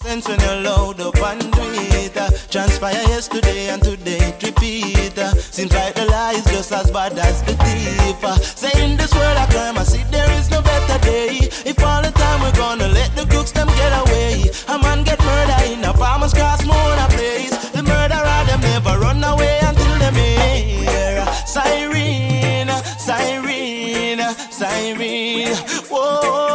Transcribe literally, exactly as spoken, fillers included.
Since when you load up and do it, uh, transpire yesterday and today it repeat. Uh, seems like the lie is just as bad as the thief. Uh, say in this world of crime, I see there is no better day. If all the time we're gonna let the crooks them get away. A man get murdered in a farmer's cross moon a place. The murderer them never run away until them hear siren, siren, siren. Whoa.